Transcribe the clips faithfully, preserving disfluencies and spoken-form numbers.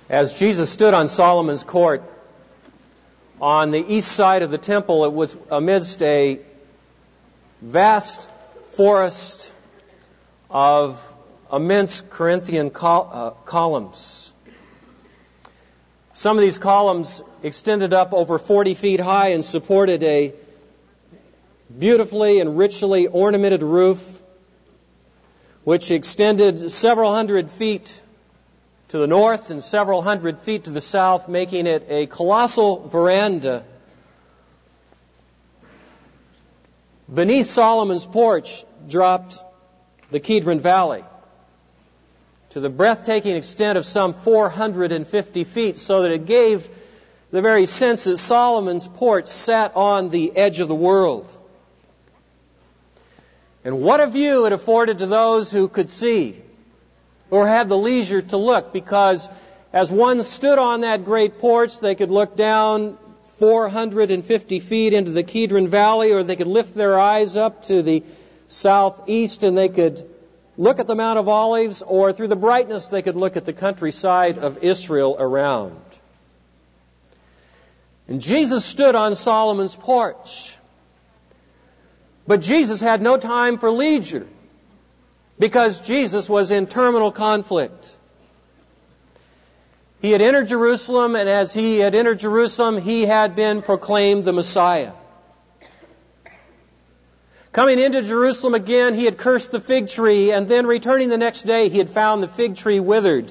As Jesus stood on Solomon's court on the east side of the temple, it was amidst a vast forest of immense Corinthian col- uh, columns. Some of these columns extended up over forty feet high and supported a beautifully and richly ornamented roof which extended several hundred feet to the north and several hundred feet to the south, making it a colossal veranda. Beneath Solomon's porch dropped the Kidron Valley to the breathtaking extent of some four hundred fifty feet, so that it gave the very sense that Solomon's porch sat on the edge of the world. And what a view it afforded to those who could see or had the leisure to look, because as one stood on that great porch, they could look down four hundred fifty feet into the Kidron Valley, or they could lift their eyes up to the southeast and they could look at the Mount of Olives, or through the brightness they could look at the countryside of Israel around. And Jesus stood on Solomon's porch. But Jesus had no time for leisure, because Jesus was in terminal conflict. He had entered Jerusalem, and as he had entered Jerusalem, he had been proclaimed the Messiah. Coming into Jerusalem again, he had cursed the fig tree, and then returning the next day, he had found the fig tree withered.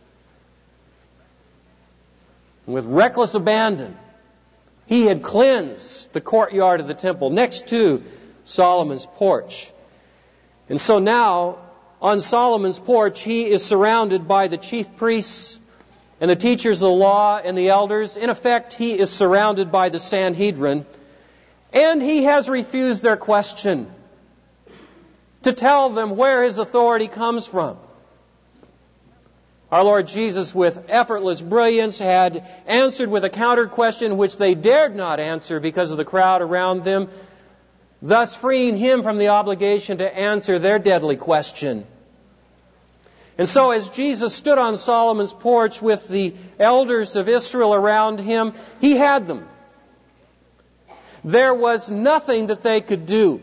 With reckless abandon, he had cleansed the courtyard of the temple next to Solomon's porch. And so now, on Solomon's porch, he is surrounded by the chief priests and the teachers of the law and the elders. In effect, he is surrounded by the Sanhedrin. And he has refused their question to tell them where his authority comes from. Our Lord Jesus, with effortless brilliance, had answered with a counter question which they dared not answer because of the crowd around them, thus freeing him from the obligation to answer their deadly question. And so as Jesus stood on Solomon's porch with the elders of Israel around him, he had them. There was nothing that they could do.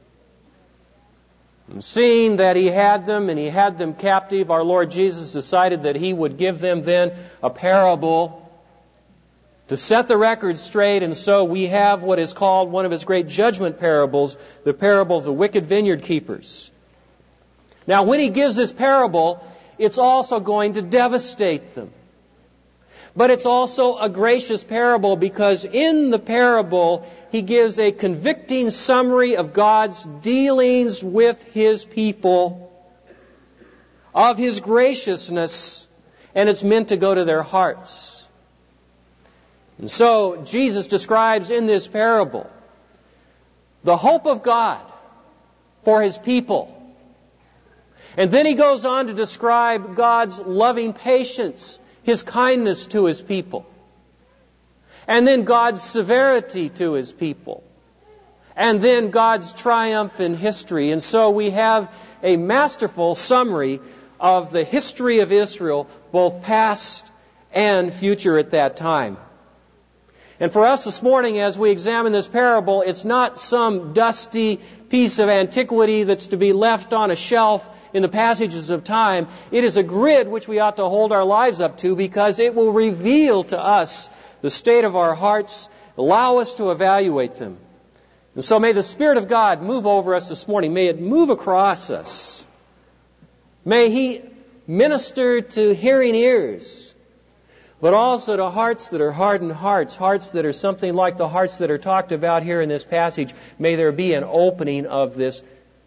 And seeing that he had them and he had them captive, our Lord Jesus decided that he would give them then a parable to set the record straight. And so we have what is called one of his great judgment parables, the parable of the wicked vineyard keepers. Now, when he gives this parable, it's also going to devastate them. But it's also a gracious parable, because in the parable, he gives a convicting summary of God's dealings with his people, of his graciousness, and it's meant to go to their hearts. And so Jesus describes in this parable the hope of God for his people. And then he goes on to describe God's loving patience, his kindness to his people. And then God's severity to his people. And then God's triumph in history. And so we have a masterful summary of the history of Israel, both past and future at that time. And for us this morning, as we examine this parable, it's not some dusty piece of antiquity that's to be left on a shelf in the passages of time. It is a grid which we ought to hold our lives up to, because it will reveal to us the state of our hearts, allow us to evaluate them. And so may the Spirit of God move over us this morning. May it move across us. May He minister to hearing ears, but also to hearts that are hardened hearts, hearts that are something like the hearts that are talked about here in this passage. May there be an opening of this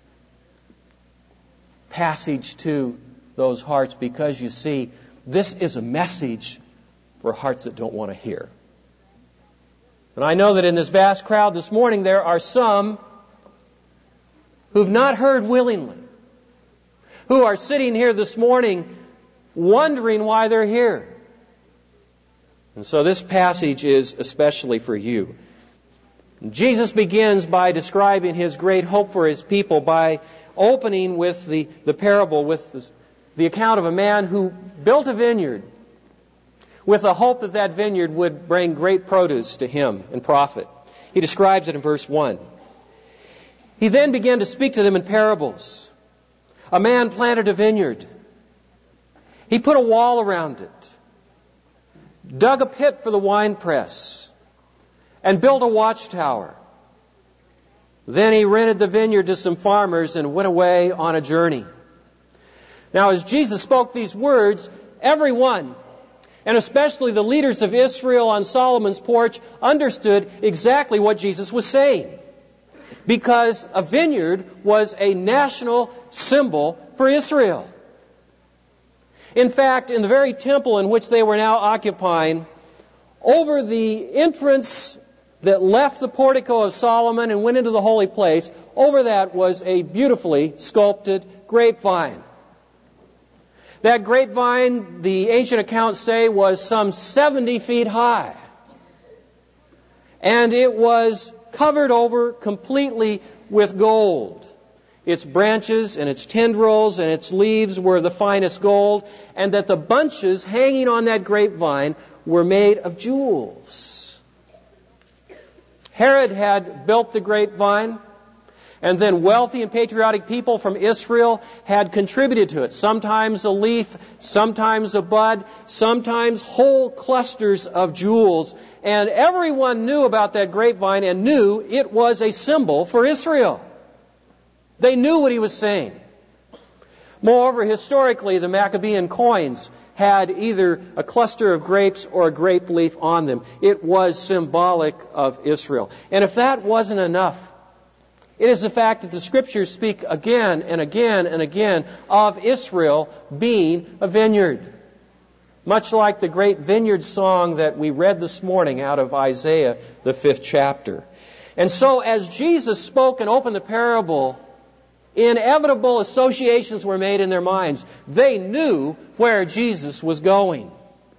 passage to those hearts, because you see, this is a message for hearts that don't want to hear. And I know that in this vast crowd this morning, there are some who've not heard willingly, who are sitting here this morning wondering why they're here. And so this passage is especially for you. Jesus begins by describing his great hope for his people by opening with the, the parable, with this, the account of a man who built a vineyard with the hope that that vineyard would bring great produce to him and profit. He describes it in verse one. He then began to speak to them in parables. A man planted a vineyard. He put a wall around it, dug a pit for the winepress, and built a watchtower. Then he rented the vineyard to some farmers and went away on a journey. Now, as Jesus spoke these words, everyone, and especially the leaders of Israel on Solomon's porch, understood exactly what Jesus was saying. Because a vineyard was a national symbol for Israel. In fact, in the very temple in which they were now occupying, over the entrance that left the portico of Solomon and went into the holy place, over that was a beautifully sculpted grapevine. That grapevine, the ancient accounts say, was some seventy feet high. And it was covered over completely with gold. Its branches and its tendrils and its leaves were the finest gold, and that the bunches hanging on that grapevine were made of jewels. Herod had built the grapevine, and then wealthy and patriotic people from Israel had contributed to it. Sometimes a leaf, sometimes a bud, sometimes whole clusters of jewels. And everyone knew about that grapevine and knew it was a symbol for Israel. They knew what he was saying. Moreover, historically, the Maccabean coins had either a cluster of grapes or a grape leaf on them. It was symbolic of Israel. And if that wasn't enough, it is the fact that the Scriptures speak again and again and again of Israel being a vineyard. Much like the great vineyard song that we read this morning out of Isaiah, the fifth chapter. And so as Jesus spoke and opened the parable, inevitable associations were made in their minds. They knew where Jesus was going.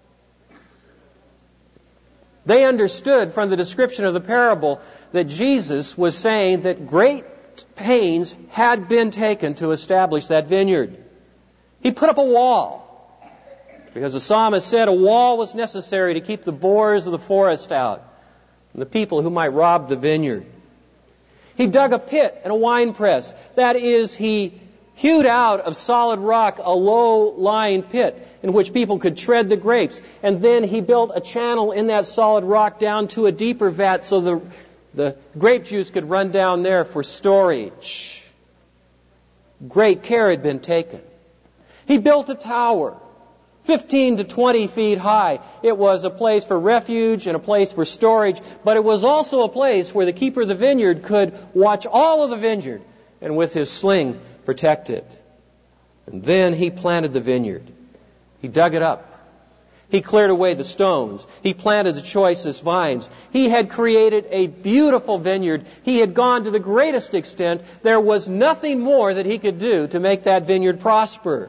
They understood from the description of the parable that Jesus was saying that great pains had been taken to establish that vineyard. He put up a wall, because the psalmist said a wall was necessary to keep the boars of the forest out and the people who might rob the vineyard. He dug a pit and a winepress. That is, he hewed out of solid rock a low-lying pit in which people could tread the grapes. And then he built a channel in that solid rock down to a deeper vat so the, the grape juice could run down there for storage. Great care had been taken. He built a tower, fifteen to twenty feet high. It was a place for refuge and a place for storage, but it was also a place where the keeper of the vineyard could watch all of the vineyard and with his sling protect it. And then he planted the vineyard. He dug it up. He cleared away the stones. He planted the choicest vines. He had created a beautiful vineyard. He had gone to the greatest extent. There was nothing more that he could do to make that vineyard prosper.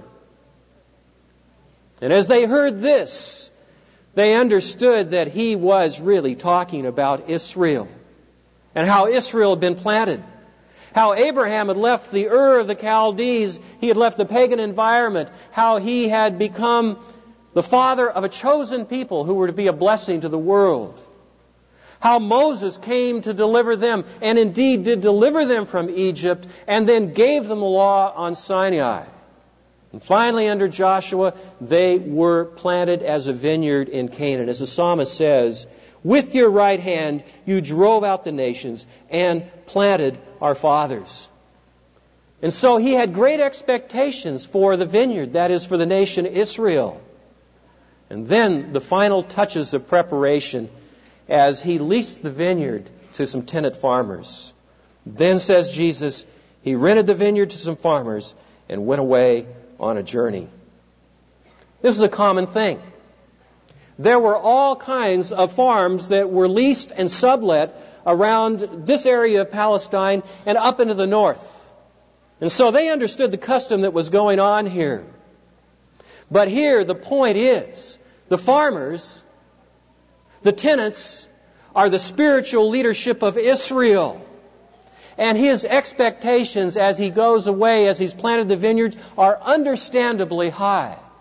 And as they heard this, they understood that he was really talking about Israel and how Israel had been planted. How Abraham had left the Ur of the Chaldees, he had left the pagan environment, how he had become the father of a chosen people who were to be a blessing to the world. How Moses came to deliver them, and indeed did deliver them from Egypt, and then gave them the law on Sinai. And finally, under Joshua, they were planted as a vineyard in Canaan. As the psalmist says, with your right hand you drove out the nations and planted our fathers. And so he had great expectations for the vineyard, that is, for the nation Israel. And then the final touches of preparation as he leased the vineyard to some tenant farmers. Then, says Jesus, he rented the vineyard to some farmers and went away on a journey. This is a common thing. There were all kinds of farms that were leased and sublet around this area of Palestine and up into the north. And so they understood the custom that was going on here. But here the point is, the farmers, the tenants, are the spiritual leadership of Israel. And his expectations as he goes away, as he's planted the vineyards, are understandably high.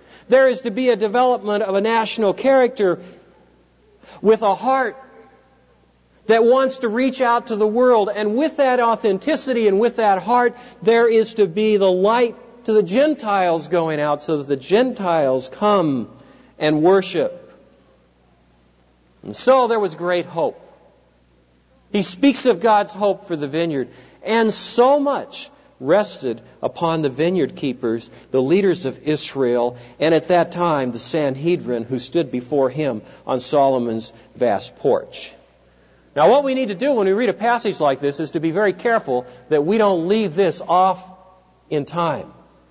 There is to be a development of a national character with a heart that wants to reach out to the world. And with that authenticity and with that heart, there is to be the light to the Gentiles going out so that the Gentiles come and worship. And so there was great hope. He speaks of God's hope for the vineyard. And so much rested upon the vineyard keepers, the leaders of Israel, and at that time the Sanhedrin who stood before him on Solomon's vast porch. Now what we need to do when we read a passage like this is to be very careful that we don't leave this off in time.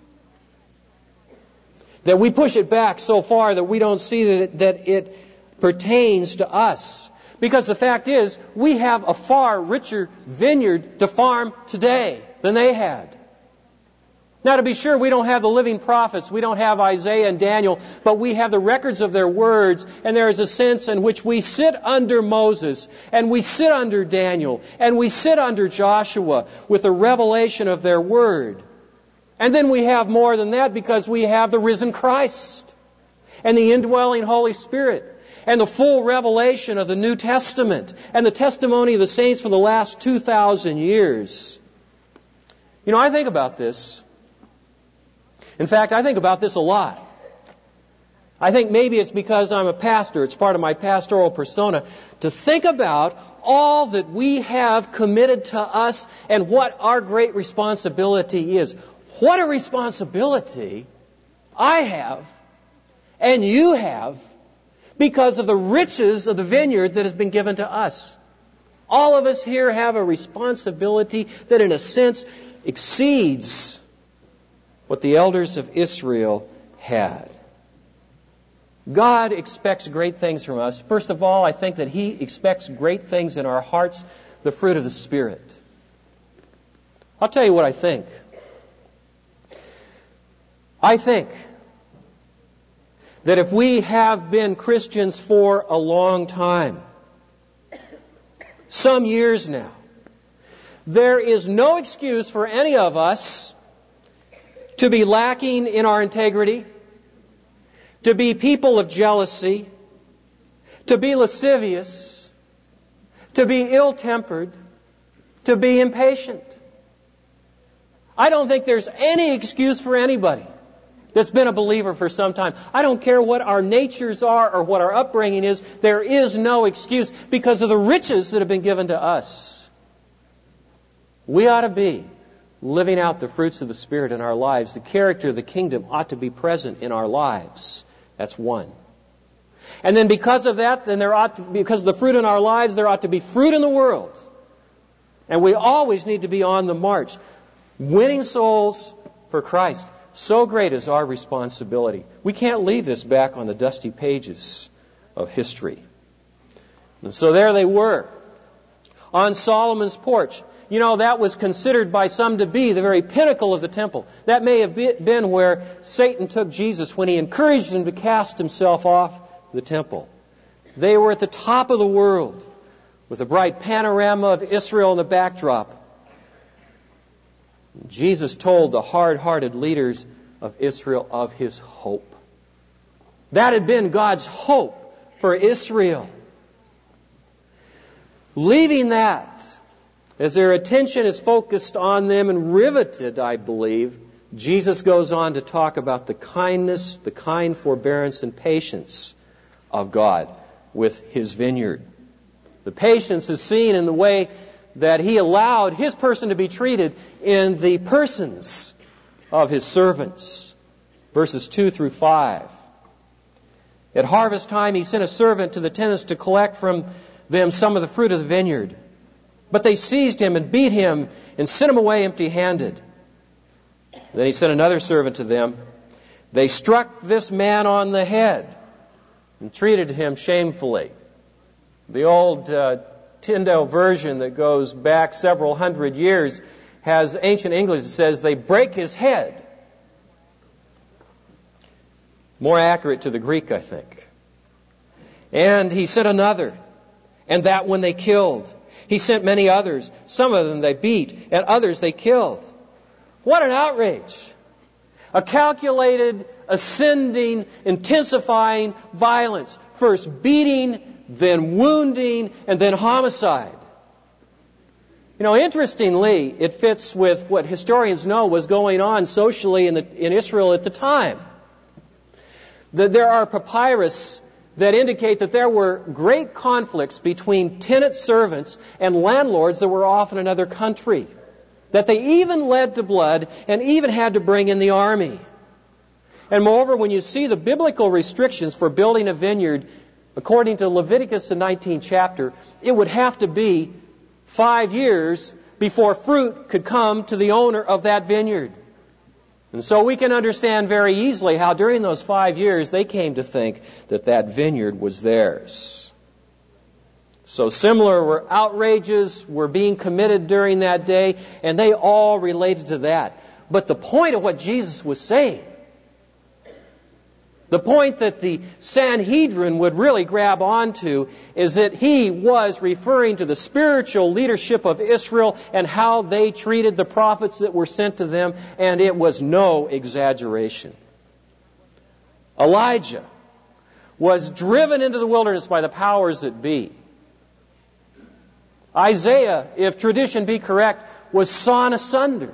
That we push it back so far that we don't see that it, that it pertains to us. Because the fact is, we have a far richer vineyard to farm today than they had. Now, to be sure, we don't have the living prophets. We don't have Isaiah and Daniel, but we have the records of their words, and there is a sense in which we sit under Moses, and we sit under Daniel, and we sit under Joshua with the revelation of their word. And then we have more than that because we have the risen Christ and the indwelling Holy Spirit and the full revelation of the New Testament and the testimony of the saints for the last two thousand years. You know, I think about this. In fact, I think about this a lot. I think maybe it's because I'm a pastor, it's part of my pastoral persona, to think about all that we have committed to us and what our great responsibility is. What a responsibility I have and you have because of the riches of the vineyard that has been given to us. All of us here have a responsibility that in a sense exceeds what the elders of Israel had. God expects great things from us. First of all, I think that He expects great things in our hearts, the fruit of the Spirit. I'll tell you what I think. I think that if we have been Christians for a long time, some years now, there is no excuse for any of us to be lacking in our integrity, to be people of jealousy, to be lascivious, to be ill-tempered, to be impatient. I don't think there's any excuse for anybody that's been a believer for some time. I don't care what our natures are or what our upbringing is. There is no excuse because of the riches that have been given to us. We ought to be living out the fruits of the Spirit in our lives. The character of the kingdom ought to be present in our lives. That's one. And then because of that, then there ought to, because of the fruit in our lives, there ought to be fruit in the world. And we always need to be on the march, winning souls for Christ. So great is our responsibility. We can't leave this back on the dusty pages of history. And so there they were, on Solomon's porch. You know, that was considered by some to be the very pinnacle of the temple. That may have been where Satan took Jesus when he encouraged him to cast himself off the temple. They were at the top of the world with a bright panorama of Israel in the backdrop. Jesus told the hard-hearted leaders of Israel of His hope. That had been God's hope for Israel. Leaving that, as their attention is focused on them and riveted, I believe, Jesus goes on to talk about the kindness, the kind forbearance and patience of God with His vineyard. The patience is seen in the way that He allowed His person to be treated in the persons of His servants. Verses two through five. At harvest time He sent a servant to the tenants to collect from them some of the fruit of the vineyard. But they seized him and beat him and sent him away empty-handed. Then He sent another servant to them. They struck this man on the head and treated him shamefully. The old uh, Tyndale version that goes back several hundred years has ancient English that says they break his head. More accurate to the Greek, I think. And He sent another, and that one they killed. He sent many others. Some of them they beat, and others they killed. What an outrage! A calculated, ascending, intensifying violence. First beating, then wounding, and then homicide. You know, interestingly, it fits with what historians know was going on socially in, the, in Israel at the time. That there are papyrus that indicate that there were great conflicts between tenant servants and landlords that were off in another country. That they even led to blood and even had to bring in the army. And moreover, when you see the biblical restrictions for building a vineyard, according to Leviticus, the nineteenth chapter, it would have to be five years before fruit could come to the owner of that vineyard. And so we can understand very easily how during those five years they came to think that that vineyard was theirs. So similar were outrages were being committed during that day, and they all related to that. But the point of what Jesus was saying, the point that the Sanhedrin would really grab onto, is that he was referring to the spiritual leadership of Israel and how they treated the prophets that were sent to them, and it was no exaggeration. Elijah was driven into the wilderness by the powers that be. Isaiah, if tradition be correct, was sawn asunder.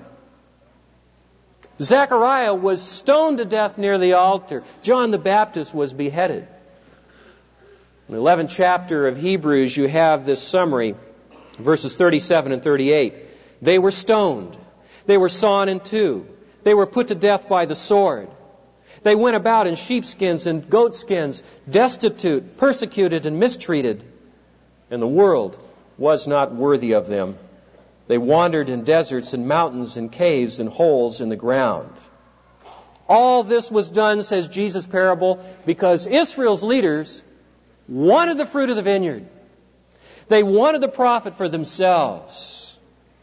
Zechariah was stoned to death near the altar. John the Baptist was beheaded. In the eleventh chapter of Hebrews, you have this summary, verses thirty-seven and thirty-eight. They were stoned. They were sawn in two. They were put to death by the sword. They went about in sheepskins and goatskins, destitute, persecuted, and mistreated. And the world was not worthy of them. They wandered in deserts and mountains and caves and holes in the ground. All this was done, says Jesus' parable, because Israel's leaders wanted the fruit of the vineyard. They wanted the profit for themselves.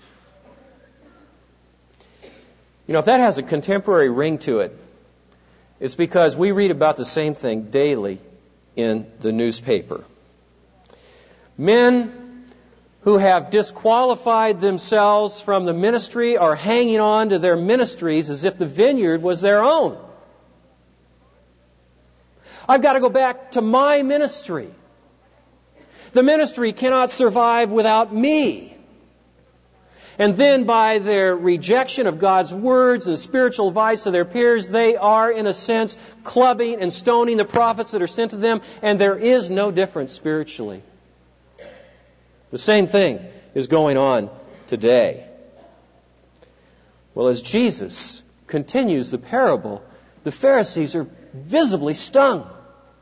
You know, if that has a contemporary ring to it, it's because we read about the same thing daily in the newspaper. Men who have disqualified themselves from the ministry are hanging on to their ministries as if the vineyard was their own. I've got to go back to my ministry. The ministry cannot survive without me. And then by their rejection of God's words and the spiritual advice of their peers, they are, in a sense, clubbing and stoning the prophets that are sent to them, and there is no difference spiritually. The same thing is going on today. Well, as Jesus continues the parable, the Pharisees are visibly stung.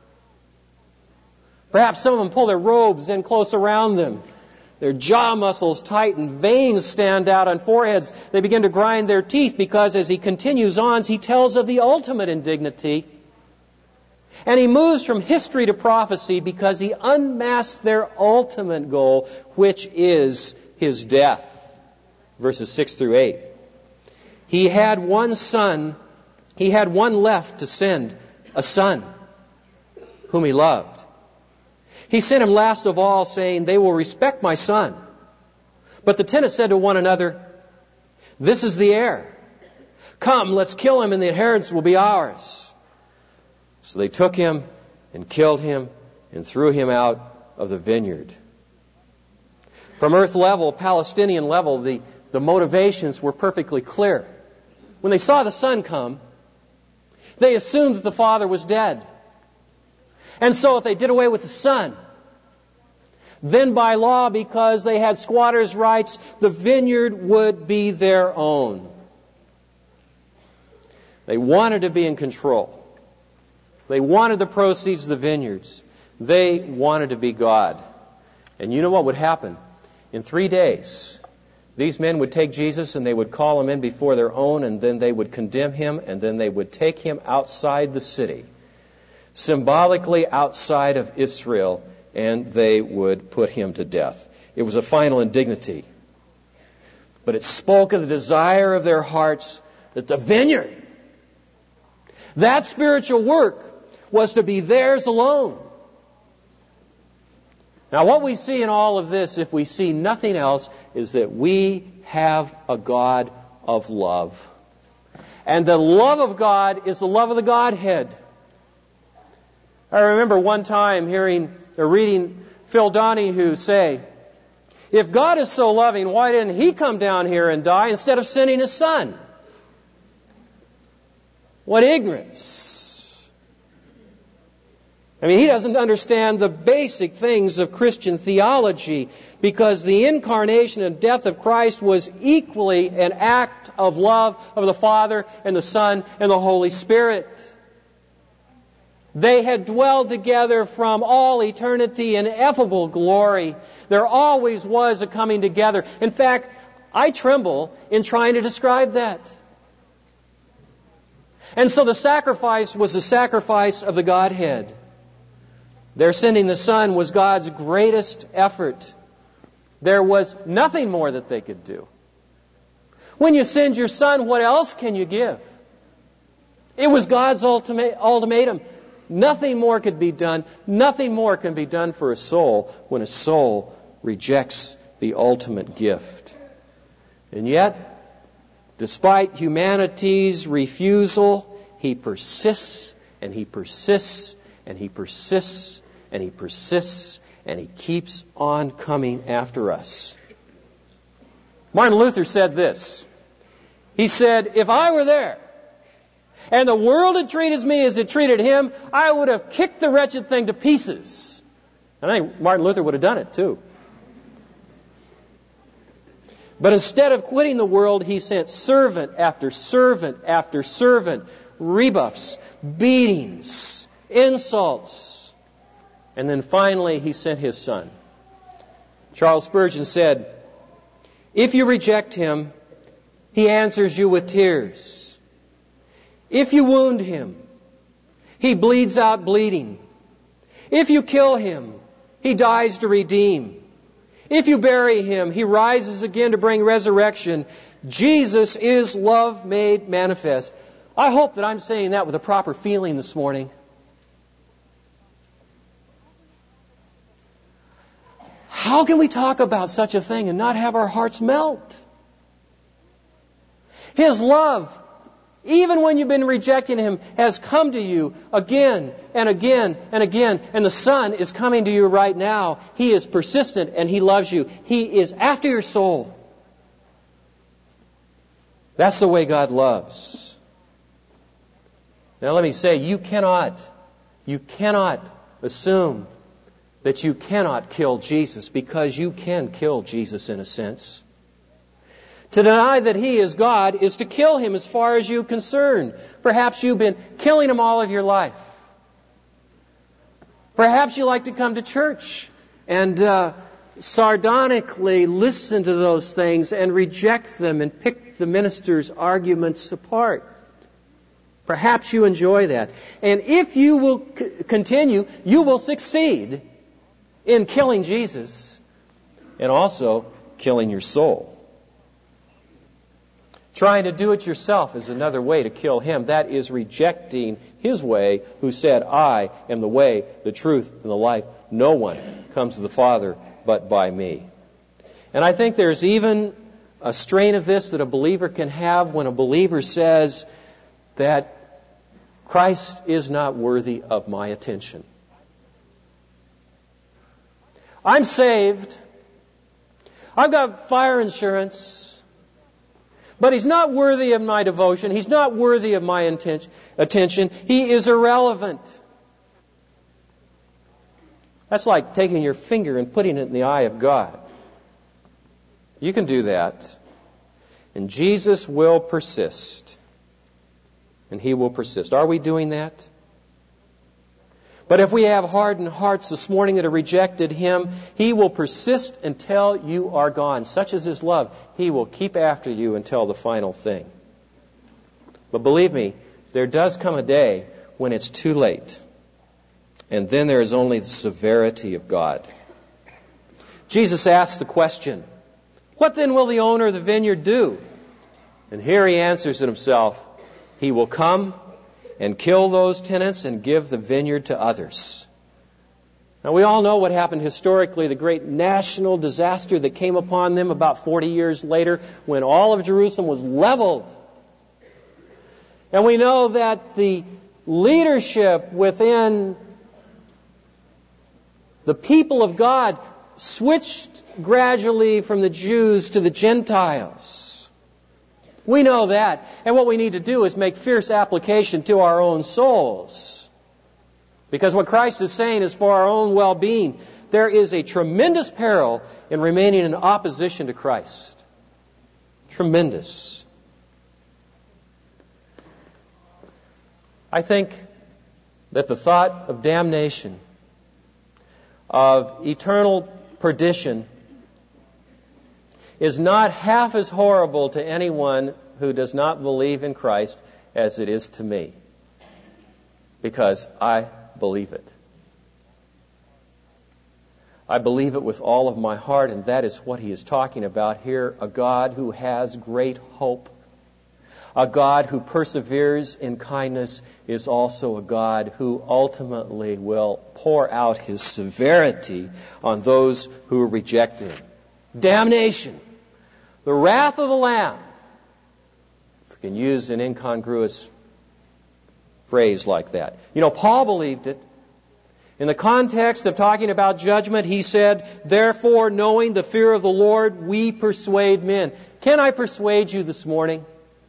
Perhaps some of them pull their robes in close around them. Their jaw muscles tighten, veins stand out on foreheads. They begin to grind their teeth because as he continues on, he tells of the ultimate indignity. And he moves from history to prophecy because he unmasks their ultimate goal, which is his death. Verses six through eight. He had one son, he had one left to send, a son whom he loved. He sent him last of all, saying, "They will respect my son." But the tenants said to one another, "This is the heir. Come, let's kill him, and the inheritance will be ours." So they took him and killed him and threw him out of the vineyard. From earth level, Palestinian level, the, the motivations were perfectly clear. When they saw the son come, they assumed that the father was dead. And so if they did away with the son, then by law, because they had squatters' rights, the vineyard would be their own. They wanted to be in control. They wanted the proceeds of the vineyards. They wanted to be God. And you know what would happen? In three days, these men would take Jesus and they would call him in before their own, and then they would condemn him, and then they would take him outside the city, symbolically outside of Israel, and they would put him to death. It was a final indignity. But it spoke of the desire of their hearts that the vineyard, that spiritual work, was to be theirs alone. Now, what we see in all of this, if we see nothing else, is that we have a God of love. And the love of God is the love of the Godhead. I remember one time hearing or reading Phil Donahue say, if God is so loving, why didn't He come down here and die instead of sending His Son? What ignorance. I mean, he doesn't understand the basic things of Christian theology, because the incarnation and death of Christ was equally an act of love of the Father and the Son and the Holy Spirit. They had dwelled together from all eternity in ineffable glory. There always was a coming together. In fact, I tremble in trying to describe that. And so the sacrifice was the sacrifice of the Godhead. Their sending the Son was God's greatest effort. There was nothing more that they could do. When you send your Son, what else can you give? It was God's ultimate ultimatum. Nothing more could be done. Nothing more can be done for a soul when a soul rejects the ultimate gift. And yet, despite humanity's refusal, He persists and He persists and He persists and He persists and He keeps on coming after us. Martin Luther said this. He said, if I were there and the world had treated me as it treated Him, I would have kicked the wretched thing to pieces. And I think Martin Luther would have done it too. But instead of quitting the world, he sent servant after servant after servant, rebuffs, beatings, insults. And then finally he sent His Son. Charles Spurgeon said, if you reject Him, He answers you with tears. If you wound Him, He bleeds out bleeding. If you kill Him, He dies to redeem. If you bury Him, He rises again to bring resurrection. Jesus is love made manifest. I hope that I'm saying that with a proper feeling this morning. How can we talk about such a thing and not have our hearts melt? His love, even when you've been rejecting Him, has come to you again and again and again. And the Son is coming to you right now. He is persistent and He loves you. He is after your soul. That's the way God loves. Now let me say, you cannot, you cannot assume that you cannot kill Jesus, because you can kill Jesus in a sense. To deny that He is God is to kill Him as far as you're concerned. Perhaps you've been killing Him all of your life. Perhaps you like to come to church and uh, sardonically listen to those things and reject them and pick the minister's arguments apart. Perhaps you enjoy that. And if you will c- continue, you will succeed in killing Jesus and also killing your soul. Trying to do it yourself is another way to kill Him. That is rejecting His way, who said, I am the way, the truth, and the life. No one comes to the Father but by me. And I think there's even a strain of this that a believer can have when a believer says that Christ is not worthy of my attention. I'm saved. I've got fire insurance. But He's not worthy of my devotion. He's not worthy of my inten- attention. He is irrelevant. That's like taking your finger and putting it in the eye of God. You can do that. And Jesus will persist. And He will persist. Are we doing that? But if we have hardened hearts this morning that have rejected Him, He will persist until you are gone. Such is His love. He will keep after you until the final thing. But believe me, there does come a day when it's too late. And then there is only the severity of God. Jesus asked the question, what then will the owner of the vineyard do? And here He answers it Himself. He will come and kill those tenants and give the vineyard to others. Now we all know what happened historically, the great national disaster that came upon them about forty years later when all of Jerusalem was leveled. And we know that the leadership within the people of God switched gradually from the Jews to the Gentiles. We know that. And what we need to do is make fierce application to our own souls. Because what Christ is saying is for our own well-being. There is a tremendous peril in remaining in opposition to Christ. Tremendous. I think that the thought of damnation, of eternal perdition, is not half as horrible to anyone who does not believe in Christ as it is to me. Because I believe it. I believe it with all of my heart, and that is what he is talking about here. A God who has great hope. A God who perseveres in kindness is also a God who ultimately will pour out his severity on those who reject him. Damnation. The wrath of the Lamb. If we can use an incongruous phrase like that. You know, Paul believed it. In the context of talking about judgment, he said, therefore, knowing the fear of the Lord, we persuade men. Can I persuade you this morning?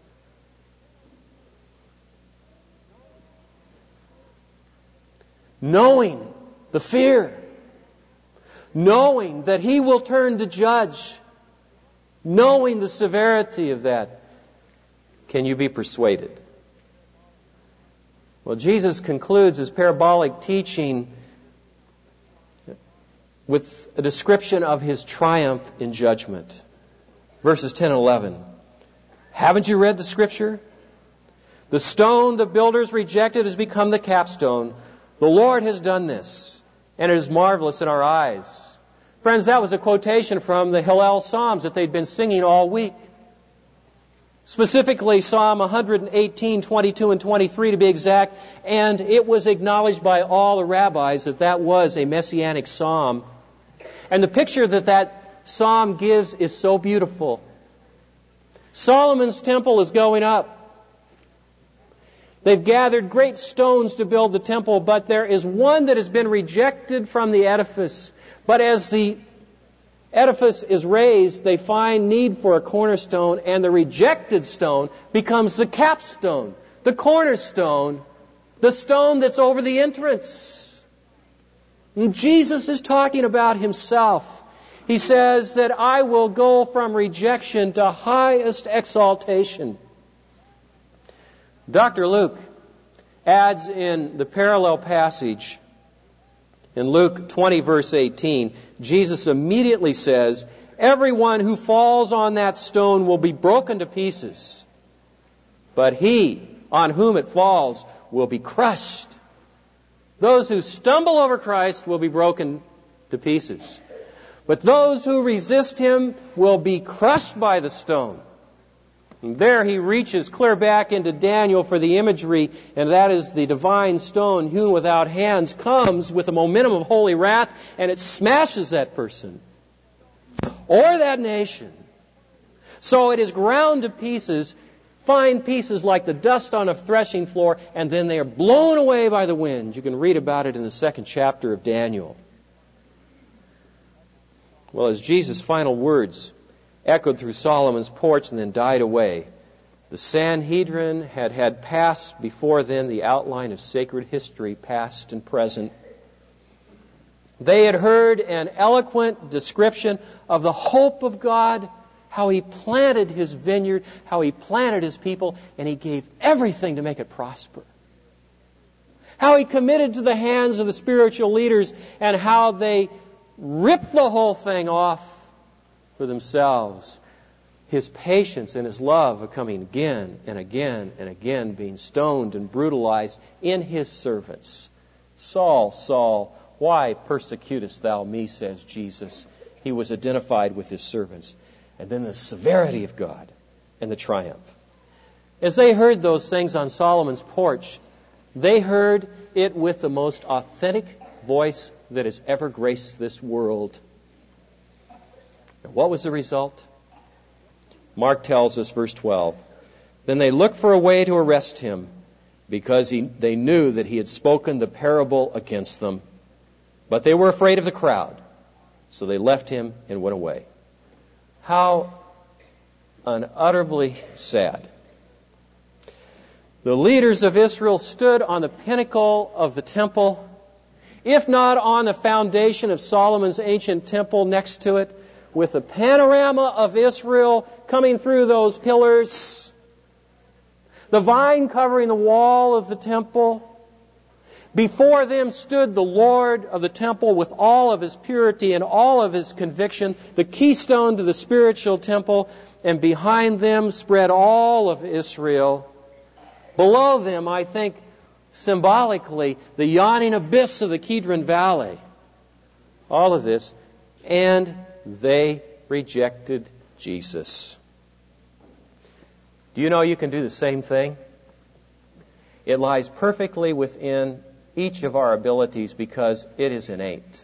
Knowing the fear. Knowing that he will turn to judge. Knowing the severity of that. Can you be persuaded? Well, Jesus concludes his parabolic teaching with a description of his triumph in judgment. Verses ten and eleven. Haven't you read the Scripture? The stone the builders rejected has become the capstone. The Lord has done this, and it is marvelous in our eyes. Friends, that was a quotation from the Hallel Psalms that they'd been singing all week. Specifically, Psalm one eighteen, twenty-two and twenty-three to be exact, and it was acknowledged by all the rabbis that that was a messianic psalm. And the picture that that psalm gives is so beautiful. Solomon's temple is going up. They've gathered great stones to build the temple, but there is one that has been rejected from the edifice. But as the edifice is raised, they find need for a cornerstone, and the rejected stone becomes the capstone, the cornerstone, the stone that's over the entrance. And Jesus is talking about himself. He says that I will go from rejection to highest exaltation. Doctor Luke adds in the parallel passage, in Luke twenty, verse eighteen, Jesus immediately says, everyone who falls on that stone will be broken to pieces, but he on whom it falls will be crushed. Those who stumble over Christ will be broken to pieces, but those who resist him will be crushed by the stone. And there he reaches clear back into Daniel for the imagery, and that is the divine stone hewn without hands comes with the momentum of holy wrath, and it smashes that person or that nation. So it is ground to pieces, fine pieces like the dust on a threshing floor, and then they are blown away by the wind. You can read about it in the second chapter of Daniel. Well, as Jesus' final words echoed through Solomon's porch and then died away, the Sanhedrin had had passed before then the outline of sacred history, past and present. They had heard an eloquent description of the hope of God, how he planted his vineyard, how he planted his people, and he gave everything to make it prosper. How he committed to the hands of the spiritual leaders, and how they ripped the whole thing off for themselves. His patience and his love are coming again and again and again, being stoned and brutalized in his servants. Saul, Saul, why persecutest thou me, says Jesus. He was identified with his servants. And then the severity of God and the triumph. As they heard those things on Solomon's porch, they heard it with the most authentic voice that has ever graced this world. And what was the result? Mark tells us, verse twelve, Then they looked for a way to arrest him, because he, they knew that he had spoken the parable against them. But they were afraid of the crowd, so they left him and went away. How unutterably sad. The leaders of Israel stood on the pinnacle of the temple, if not on the foundation of Solomon's ancient temple next to it, with a panorama of Israel coming through those pillars, the vine covering the wall of the temple. Before them stood the Lord of the temple with all of his purity and all of his conviction, the keystone to the spiritual temple, and behind them spread all of Israel. Below them, I think, symbolically, the yawning abyss of the Kidron Valley. All of this. And they rejected Jesus. Do you know you can do the same thing? It lies perfectly within each of our abilities because it is innate.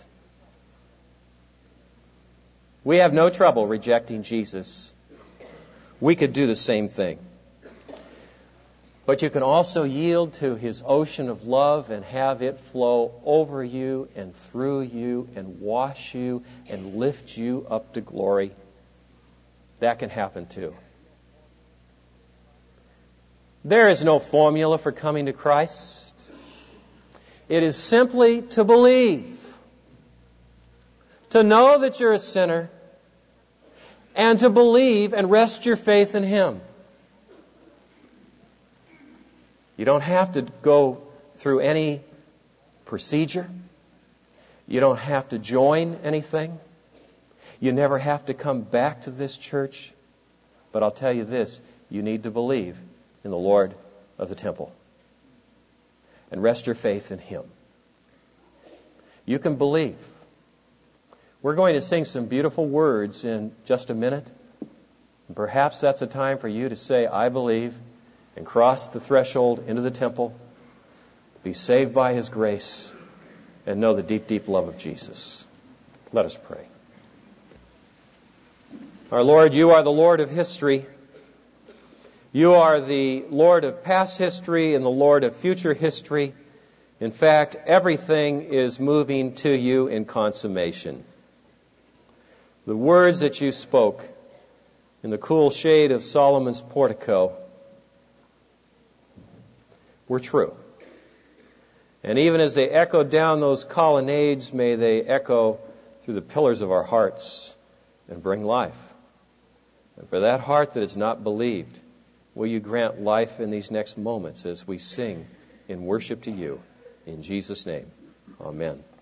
We have no trouble rejecting Jesus. We could do the same thing. But you can also yield to his ocean of love and have it flow over you and through you and wash you and lift you up to glory. That can happen too. There is no formula for coming to Christ. It is simply to believe, to know that you're a sinner, and to believe and rest your faith in him. You don't have to go through any procedure. You don't have to join anything. You never have to come back to this church. But I'll tell you this, you need to believe in the Lord of the temple and rest your faith in him. You can believe. We're going to sing some beautiful words in just a minute. And perhaps that's a time for you to say, I believe, and cross the threshold into the temple, be saved by his grace, and know the deep, deep love of Jesus. Let us pray. Our Lord, you are the Lord of history. You are the Lord of past history and the Lord of future history. In fact, everything is moving to you in consummation. The words that you spoke in the cool shade of Solomon's portico were true. And even as they echoed down those colonnades, may they echo through the pillars of our hearts and bring life. And for that heart that has not believed, will you grant life in these next moments as we sing in worship to you. In Jesus' name, amen.